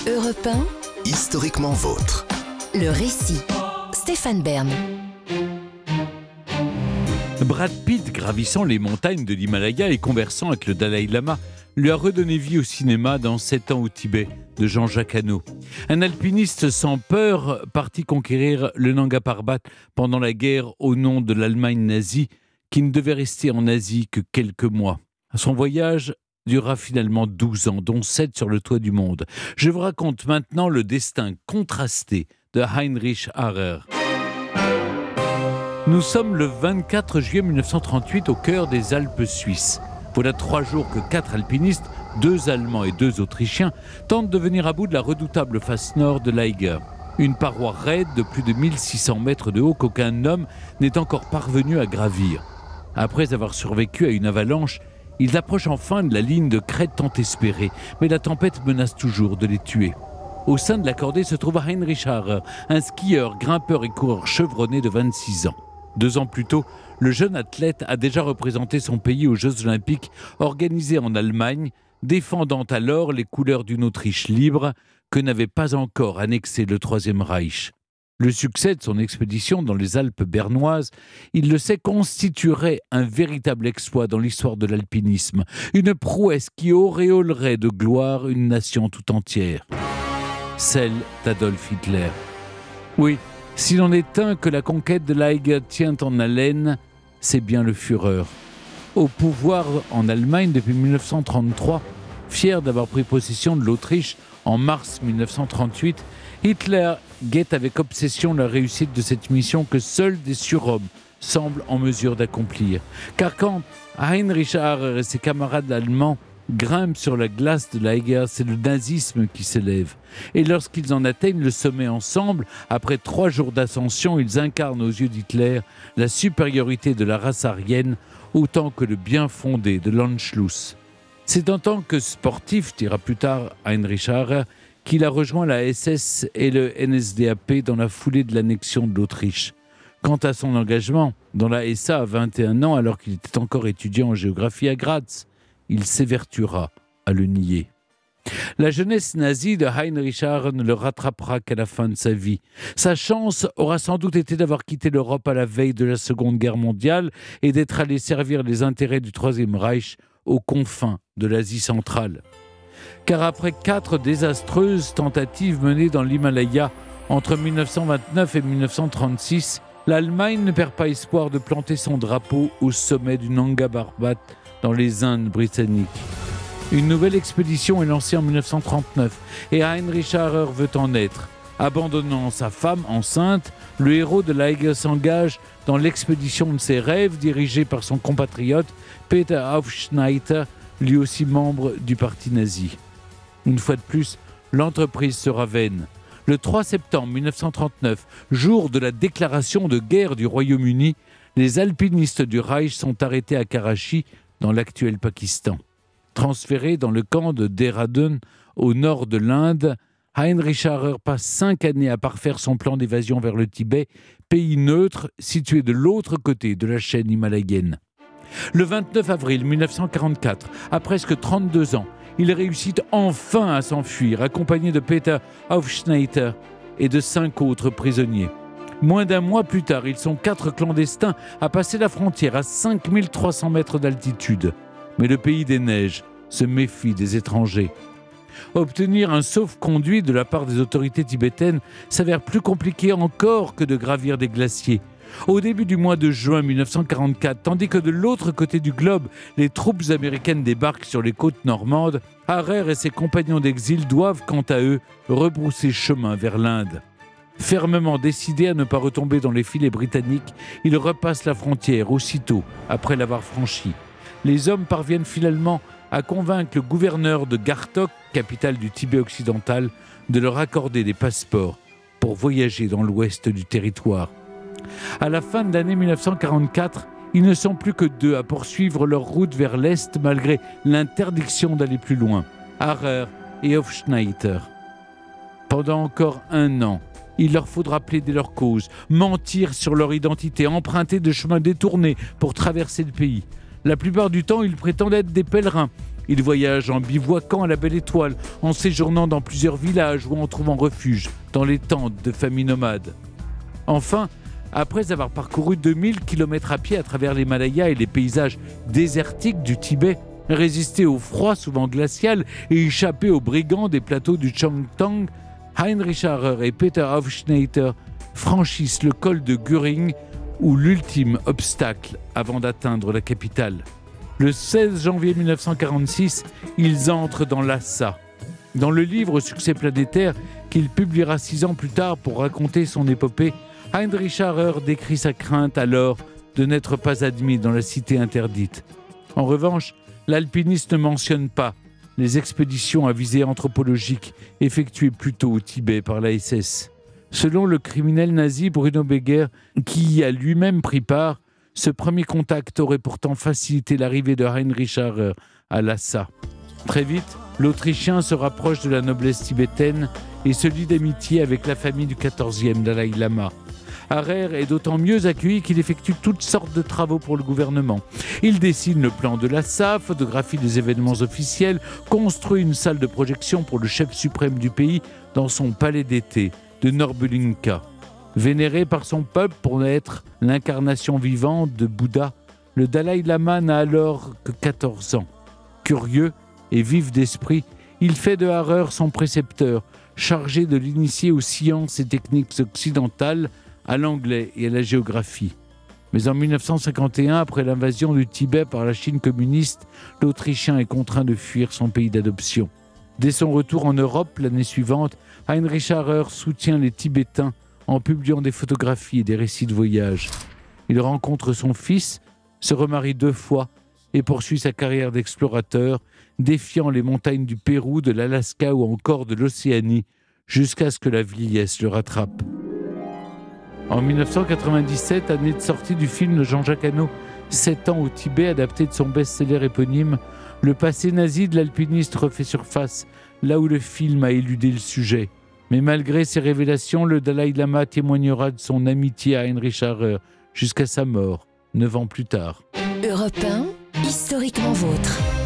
Europe 1, Historiquement vôtre. le récit. Stéphane Bern. Brad Pitt, gravissant les montagnes de l'Himalaya et conversant avec le Dalai Lama, lui a redonné vie au cinéma dans 7 ans au Tibet, de Jean-Jacques Hano. Un alpiniste sans peur parti conquérir le Nanga Parbat pendant la guerre au nom de l'Allemagne nazie, qui ne devait rester en Asie que quelques mois. Son voyage dura finalement 12 ans, dont 7 sur le toit du monde. Je vous raconte maintenant le destin contrasté de Heinrich Harrer. Nous sommes le 24 juillet 1938 au cœur des Alpes suisses. Voilà 3 jours que 4 alpinistes, 2 Allemands et 2 Autrichiens, tentent de venir à bout de la redoutable face nord de l'Eiger. Une paroi raide de plus de 1600 mètres de haut qu'aucun homme n'est encore parvenu à gravir. Après avoir survécu à une avalanche, ils approchent enfin de la ligne de crête tant espérée, mais la tempête menace toujours de les tuer. Au sein de la cordée se trouve Heinrich Harrer, un skieur, grimpeur et coureur chevronné de 26 ans. 2 ans plus tôt, le jeune athlète a déjà représenté son pays aux Jeux Olympiques organisés en Allemagne, défendant alors les couleurs d'une Autriche libre que n'avait pas encore annexé le Troisième Reich. Le succès de son expédition dans les Alpes bernoises, il le sait, constituerait un véritable exploit dans l'histoire de l'alpinisme, une prouesse qui auréolerait de gloire une nation tout entière. Celle d'Adolf Hitler. Oui, si l'on est un que la conquête de l'Eiger tient en haleine, c'est bien le Führer. Au pouvoir en Allemagne depuis 1933, fier d'avoir pris possession de l'Autriche en mars 1938, Hitler guette avec obsession la réussite de cette mission que seuls des surhommes semblent en mesure d'accomplir. Car quand Heinrich Harrer et ses camarades allemands grimpent sur la glace de l'Eiger, c'est le nazisme qui s'élève. Et lorsqu'ils en atteignent le sommet ensemble, après 3 jours d'ascension, ils incarnent aux yeux d'Hitler la supériorité de la race aryenne autant que le bien fondé de l'Anschluss. C'est en tant que sportif, dira plus tard Heinrich Harrer, qu'il a rejoint la SS et le NSDAP dans la foulée de l'annexion de l'Autriche. Quant à son engagement dans la SA à 21 ans, alors qu'il était encore étudiant en géographie à Graz, il s'évertuera à le nier. La jeunesse nazie de Heinrich Harrer ne le rattrapera qu'à la fin de sa vie. Sa chance aura sans doute été d'avoir quitté l'Europe à la veille de la Seconde Guerre mondiale et d'être allé servir les intérêts du Troisième Reich aux confins de l'Asie centrale. Car après 4 désastreuses tentatives menées dans l'Himalaya entre 1929 et 1936, l'Allemagne ne perd pas espoir de planter son drapeau au sommet du Nanga Parbat dans les Indes britanniques. Une nouvelle expédition est lancée en 1939 et Heinrich Harrer veut en être. Abandonnant sa femme enceinte, le héros de l'Eiger s'engage dans l'expédition de ses rêves dirigée par son compatriote Peter Hofschneider, lui aussi membre du parti nazi. Une fois de plus, l'entreprise sera vaine. Le 3 septembre 1939, jour de la déclaration de guerre du Royaume-Uni, les alpinistes du Reich sont arrêtés à Karachi, dans l'actuel Pakistan. Transféré dans le camp de Dehradun, au nord de l'Inde, Heinrich Harrer passe 5 années à parfaire son plan d'évasion vers le Tibet, pays neutre situé de l'autre côté de la chaîne himalayenne. Le 29 avril 1944, à presque 32 ans, il réussit enfin à s'enfuir, accompagné de Peter Hofschneider et de 5 autres prisonniers. Moins d'un mois plus tard, ils sont 4 clandestins à passer la frontière à 5300 mètres d'altitude. Mais le pays des neiges se méfie des étrangers. Obtenir un sauf-conduit de la part des autorités tibétaines s'avère plus compliqué encore que de gravir des glaciers. Au début du mois de juin 1944, tandis que de l'autre côté du globe, les troupes américaines débarquent sur les côtes normandes, Harrer et ses compagnons d'exil doivent, quant à eux, rebrousser chemin vers l'Inde. Fermement décidés à ne pas retomber dans les filets britanniques, ils repassent la frontière aussitôt après l'avoir franchie. Les hommes parviennent finalement à convaincre le gouverneur de Gartok, capitale du Tibet occidental, de leur accorder des passeports pour voyager dans l'ouest du territoire. À la fin de l'année 1944, ils ne sont plus que 2 à poursuivre leur route vers l'est malgré l'interdiction d'aller plus loin, Harrer et Hofschneider. Pendant encore 1 an, il leur faudra plaider leur cause, mentir sur leur identité, emprunter de chemins détournés pour traverser le pays. La plupart du temps, ils prétendent être des pèlerins, Il voyage en bivouaquant à la Belle Étoile, en séjournant dans plusieurs villages ou en trouvant refuge dans les tentes de familles nomades. Enfin, après avoir parcouru 2000 km à pied à travers l'Himalaya et les paysages désertiques du Tibet, résister au froid souvent glacial et échapper aux brigands des plateaux du Changtang, Heinrich Harrer et Peter Hofschneider franchissent le col de Göring, ou l'ultime obstacle avant d'atteindre la capitale. Le 16 janvier 1946, ils entrent dans Lhasa. Dans le livre Succès planétaire, qu'il publiera 6 ans plus tard pour raconter son épopée, Heinrich Harrer décrit sa crainte alors de n'être pas admis dans la cité interdite. En revanche, l'alpiniste ne mentionne pas les expéditions à visée anthropologique effectuées plus tôt au Tibet par la SS. Selon le criminel nazi Bruno Beger, qui y a lui-même pris part, ce premier contact aurait pourtant facilité l'arrivée de Heinrich Harrer à Lhasa. Très vite, l'Autrichien se rapproche de la noblesse tibétaine et se lie d'amitié avec la famille du 14e Dalai Lama. Harrer est d'autant mieux accueilli qu'il effectue toutes sortes de travaux pour le gouvernement. Il dessine le plan de Lhasa, photographie des événements officiels, construit une salle de projection pour le chef suprême du pays dans son palais d'été de Norbulinka. Vénéré par son peuple pour être l'incarnation vivante de Bouddha, le Dalai Lama n'a alors que 14 ans. Curieux et vif d'esprit, il fait de Harrer son précepteur, chargé de l'initier aux sciences et techniques occidentales, à l'anglais et à la géographie. Mais en 1951, après l'invasion du Tibet par la Chine communiste, l'Autrichien est contraint de fuir son pays d'adoption. Dès son retour en Europe l'année suivante, Heinrich Harrer soutient les Tibétains en publiant des photographies et des récits de voyage. Il rencontre son fils, se remarie 2 fois et poursuit sa carrière d'explorateur, défiant les montagnes du Pérou, de l'Alaska ou encore de l'Océanie, jusqu'à ce que la vieillesse le rattrape. En 1997, année de sortie du film de Jean-Jacques Hano, 7 ans au Tibet, adapté de son best-seller éponyme, le passé nazi de l'alpiniste refait surface, là où le film a éludé le sujet. Mais malgré ces révélations, le Dalai Lama témoignera de son amitié à Heinrich Harrer jusqu'à sa mort, 9 ans plus tard. Europe 1, historiquement vôtre.